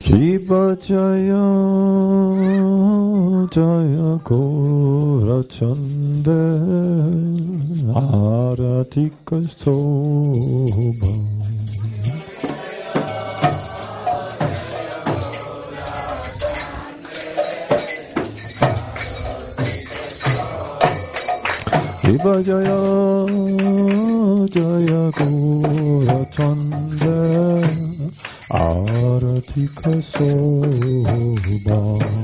Shiva Jaya Jaya Gora Chande Aratika Sobha. Shiva Jaya Jaya Gora Chande Aratika Sobha.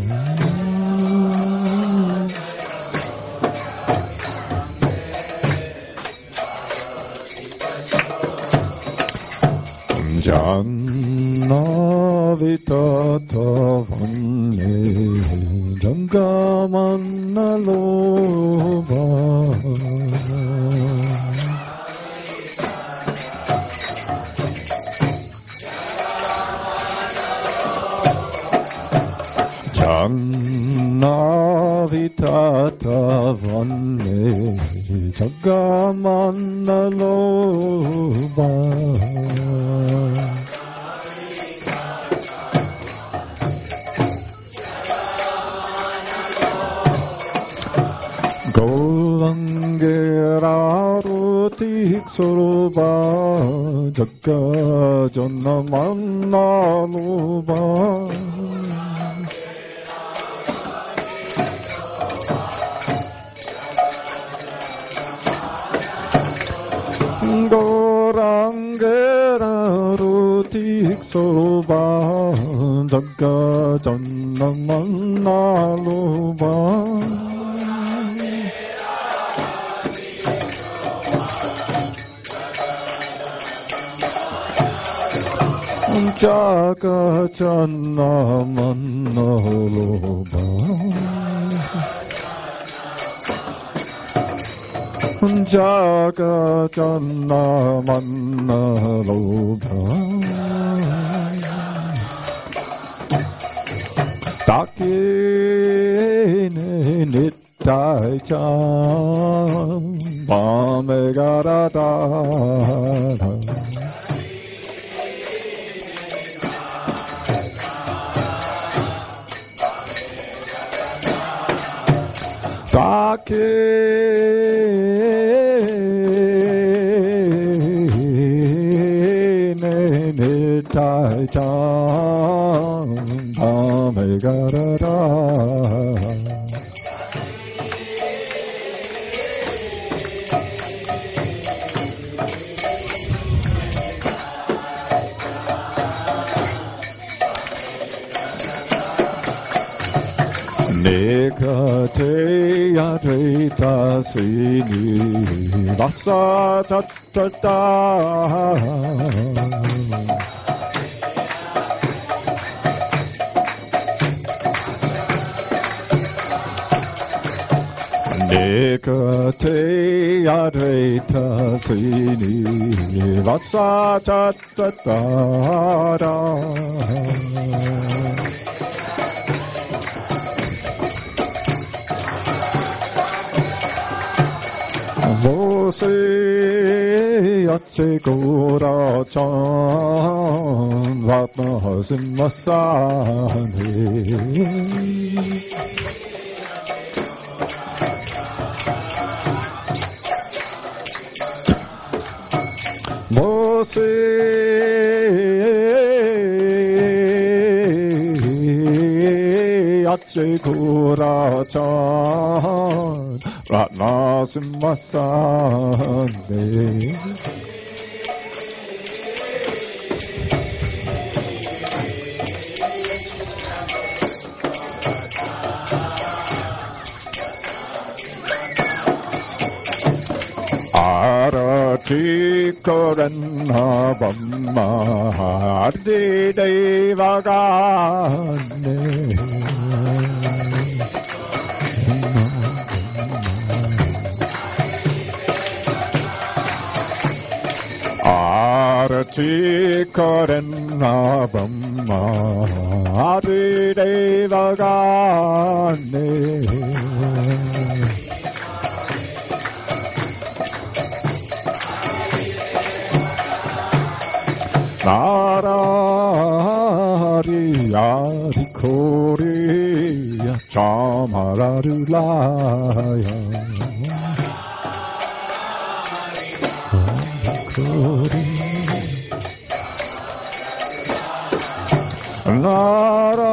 Janna Vitata Vanne Jangamanna Lobha. Janna Vitata Vanne Jangamanna Lobha. Golangerarutik Suruba Jagga Jannamanna Lobha. Gorangerarutik Suruba Jagga Jannamanna Lobha. Jaga Jannamanna Lobha. Jaga Jannamanna Lobha. Takine Nittai Chan Vamegarada. Takine Nittai Chan Vamegarada. Negate Advaita Sini Vasa Tattata. Negate Advaita Sini Vasa Tattata. Vose Atse Gora Chan Vatna Simmasane. Vose Atse Gora Chan Ratna Simmasane. Arati Koranna Bhamma Ardi Devagane. Arati Koranna Bhamma Ardi Devagane. Narari Korea Chamararulaya Nara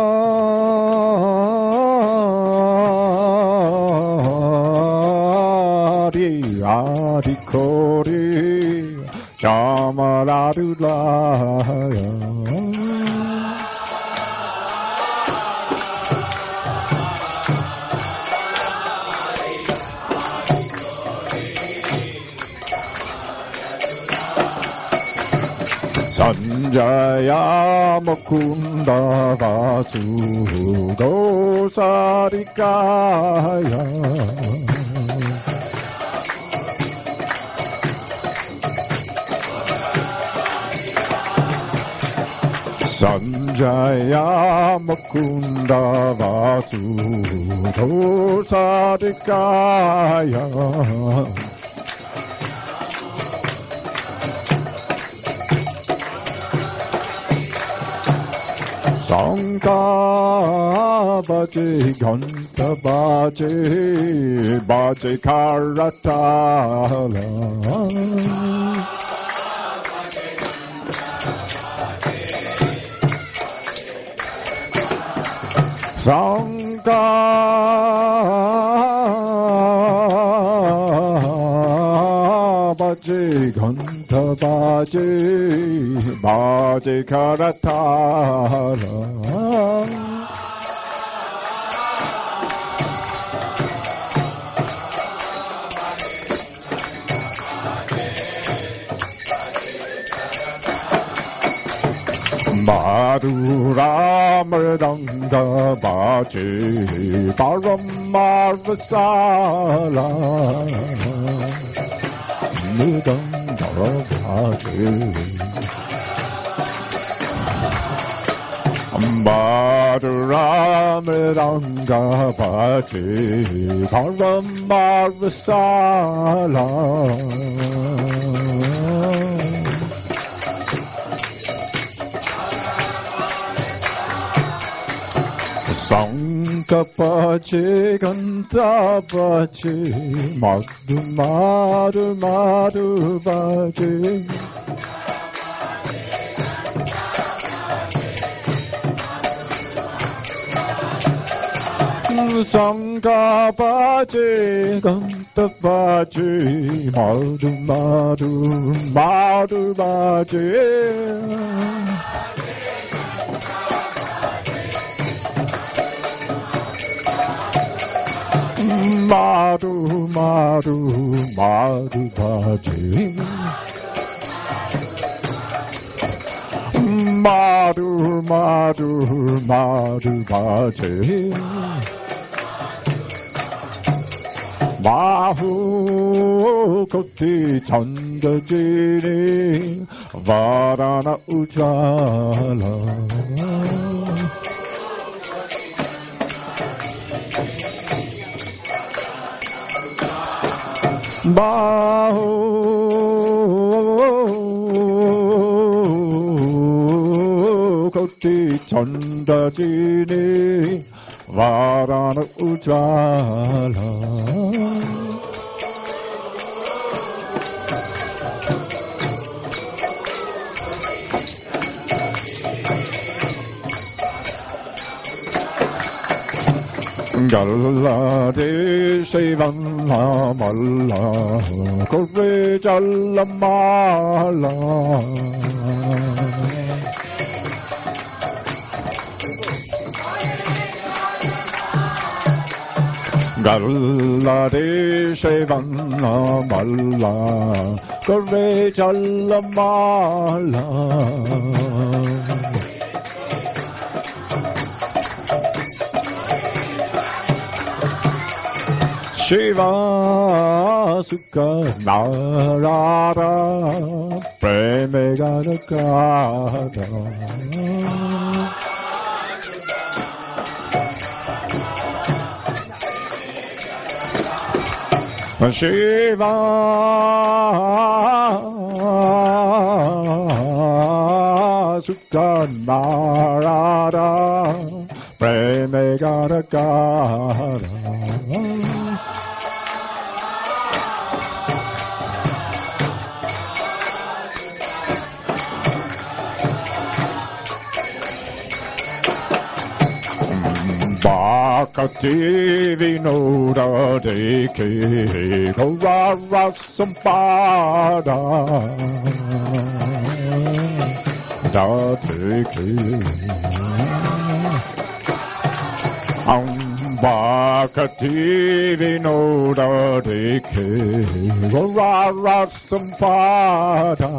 Adi Korea Chamararulaya Sanjaya Mukunda Vasugo Sarikaya Sanjaya Mukunda Vasugo Sarikaya Sangha baje ghanta baje karatala Sangha baje ghanta baje karatala Madhura Mridanga Baje Paramarvasala Mridanga Baje Madhura Mridanga Baje Paramarvasala Sangha baje ghanta baje madhu madhu madhu baje Sangha baje ghanta baje madhu madhu madhu baje Madhu, Madhu, Madhu Bhaje Madhu, Madhu, Madhu Bhaje Mahu Koti Chandajini Varana Ujala Baho Koti Chandajini Varana Ujala Galla de Shivanna Malla Kore Jalla Mala Galla de Shivanna Malla Kore Jalla Mala Shiva Sukha Narada Premeganakada Shiva Sukha Narada Preme Gara Gara. Bakati Vinoda Deke Gora Sampada Da Deke Bakati Vinoda Deke Gora Sampada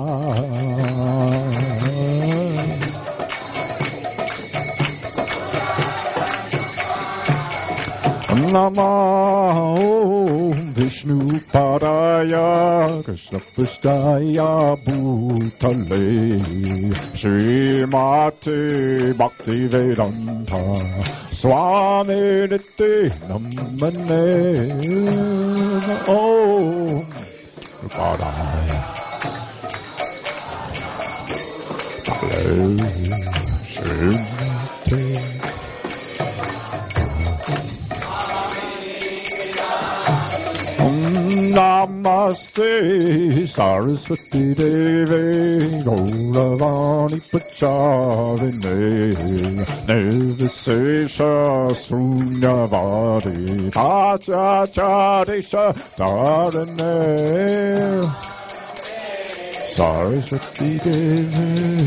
Namo Vishnu Padaya Krishna Prasthaya Bhutale Srimati Bhakti Vedanta Swami Niti Namane Om Padaya Srimati Namaste Saraswati Devi Gauravani Pachavine Nirvisesha Sunyavadi Tachachadesha Dharane Saraswati Devi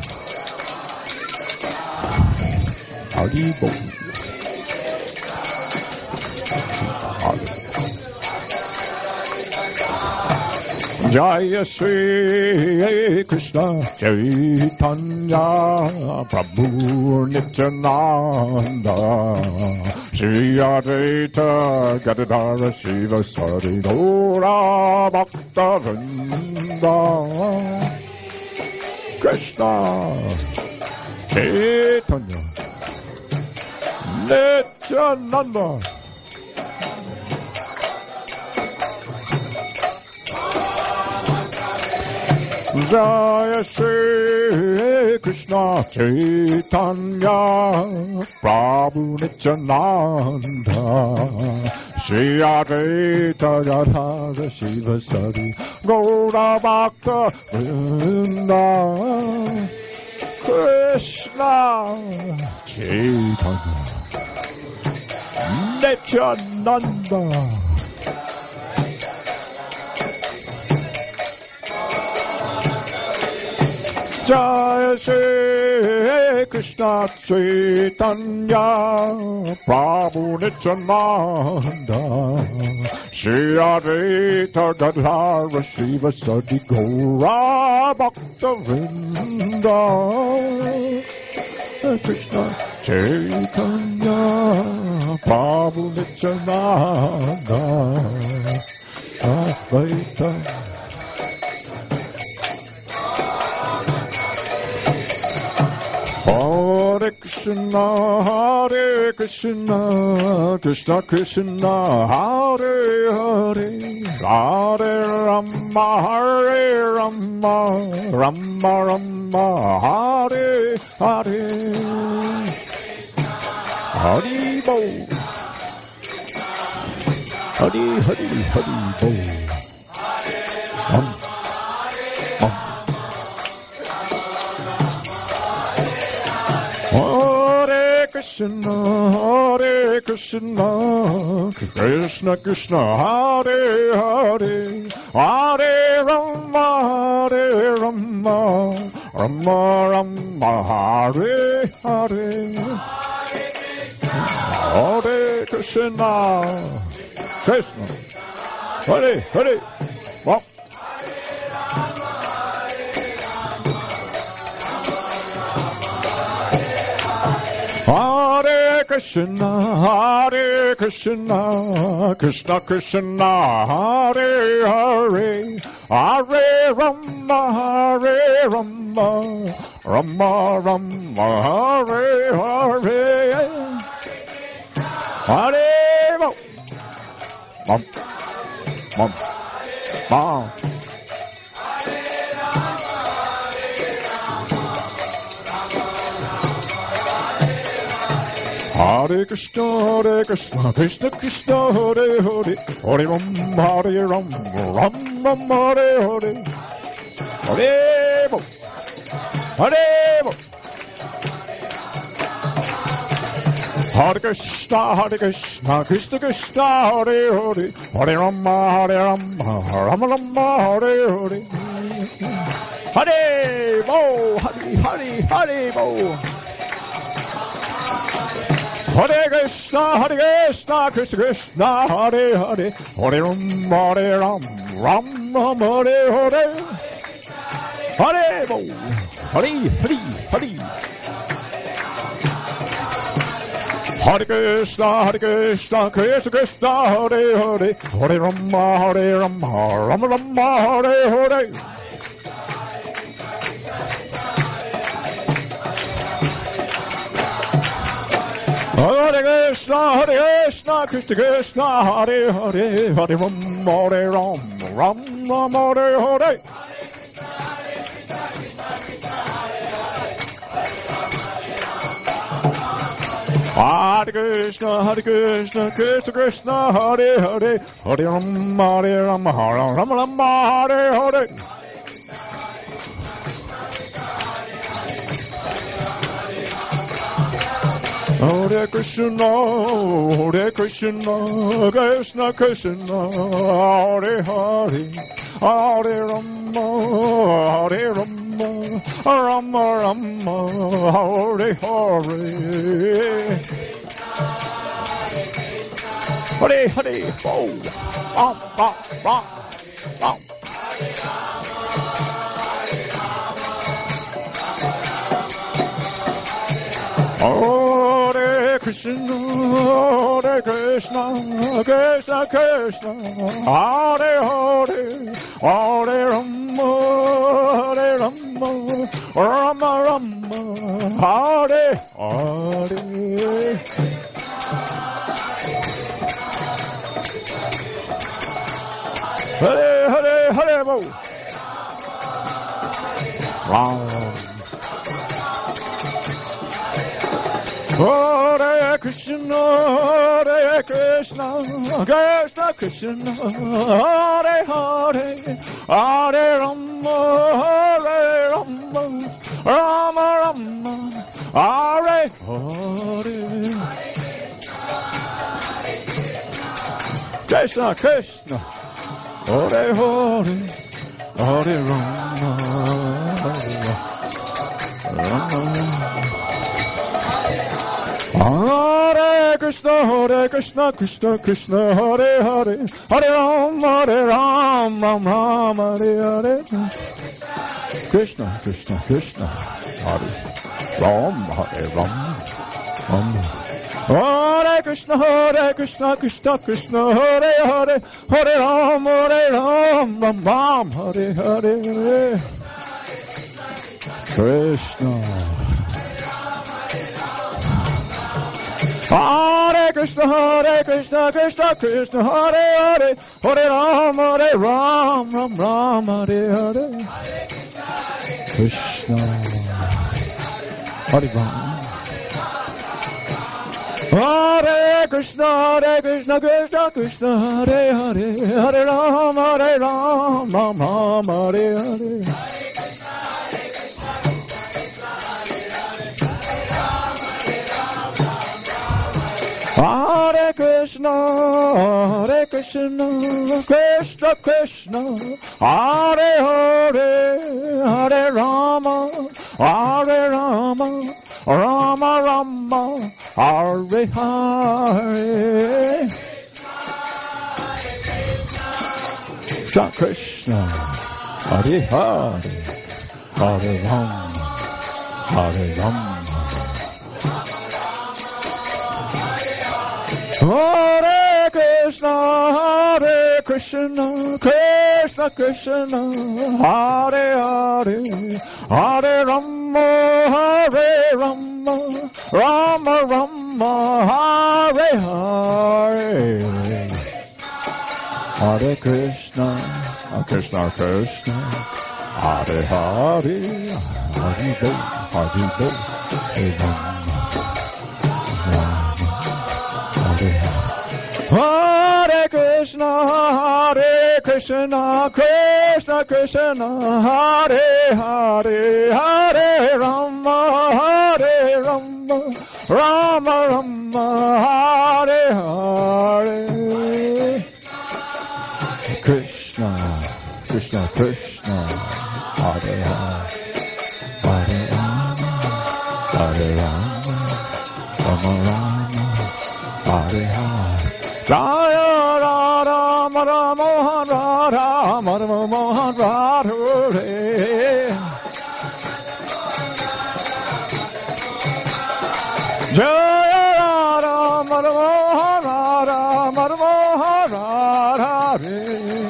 Haribo Jaya Shri Krishna Chaitanya Prabhu Nityananda Shri Advaita Gadadara Shiva Sari Gaura Bhakta Vrinda Krishna Chaitanya Nityananda Jaya Shri Krishna Chaitanya Prabhu Nityananda Shri Advaita Gadadara Shiva Sari Gaura Bhakta Vrinda Krishna Chaitanya Nityananda Jaya Shri Krishna Chaitanya Prabhu Nityananda Shri Advaita Gadadara Shiva Sadi Gaura Bhakta Vrinda Krishna Chaitanya Prabhu Nityananda Advaita Hare Krishna, Krishna Krishna, Hare Hare, Hare Rama, Hare Rama, Rama Rama, Hare Hare, Hari Bo, Hari Hari Hari Bo. Hare Krishna, Krishna Krishna, Hare Hare, Hare Rama, Hare Rama, Rama Rama, Hare Hare, Hare Krishna, Krishna, Hare Hare, Well. Hare Krishna, Krishna Krishna, Hare Hare, Hare Rama, Hare Rama, Rama Rama, Hare Hare, Hare Mom, Mom, Mom. Hare Krishna, Krishna Krishna, Hare Hare, Hare Ram, Hare Ram, Ram Ram, Hare Hare, Hare Bo, Hare Bo. Hare Krishna, Krishna Krishna, Hare Hare, Hare Rama, Rama Rama, Hare Hare, Hare Bo, Hare Hare Bo. Hare Krishna, Krishna Krishna, Hare Hare, Hare Ram, Ram Hare Hare, Hare Bo, Hare Hare. Hare Krishna, Krishna Krishna, Hare Hare, Hare Rama, Rama Rama, Hare Hare. Hare Krishna, Krishna Krishna, Hare Hare, Hare Rama, Rama, Hare Hare. Hare Krishna, Krishna Krishna, Hare Hare, Hare Rama, Rama Rama, Hare Hare. Hare Krishna, Krishna Krishna, Hare Hare, Hare Rama, Rama Rama, Hare Hare. Hare Hare, Bo, Ram. Hare Krishna, Krishna Krishna, Hare Hare, Hare Rama, Rama Rama, Hare Hare. Hare Hare Hare Bo, Ram. Hare Krishna, Krishna Krishna, Hare Hare, Hare Rama, Rama Rama, Hare Hare. Krishna Krishna, Hare Hare, Hare Rama, Rama. Hare Krishna, Krishna Krishna, Hare Hare, Hare Ram, Ram Ram, Hare Hare. Krishna Krishna, Hare Ram, Ram. Hare Krishna, Krishna Krishna, Hare Hare, Hare Ram, Ram Ram, Hare Hare. Krishna. Hare Krishna, Krishna Krishna, Hare Hare, Hare Ram, Ram, Hare Hare. Krishna, Hare Ram. Hare Krishna, Krishna Krishna, Hare Hare, Hare Ram, Ram, Hare Hare. Hare Krishna, Krishna Krishna, Hare Hare, Hare Rama, Rama Rama, Hare Hare. Krishna, Hare Hare, Hare Rama, Hare Rama. Hare Krishna, Krishna Krishna, Hare Hare, Hare Rama, Rama Rama, Hare Hare. Hare Krishna, Krishna Krishna, Hare Hare, Hare Bo, Hare Bo, Hare Rama. Hare Krishna, Krishna Krishna, Hare Hare, Hare Rama, Rama Rama, Hare Hare. Krishna, Krishna Krishna, Hare Hare, Hare Rama, Rama Rama, Hare Hare. Jaya Radha Madha Mohan Radha Madha Mohan Radha Re. Jaya Radha Madha Mohan Radha Madha Mohan Radha Re.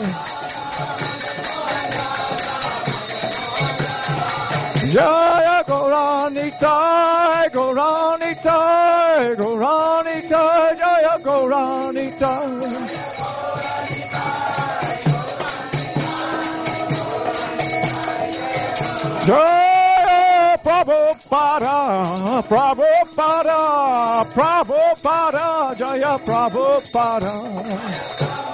Jaya Gauranitai, Gauranitai, Gauranitai, Jaya Gauranitai. Jaya Prabhupada, Prabhupada, Prabhupada, Jaya Prabhupada.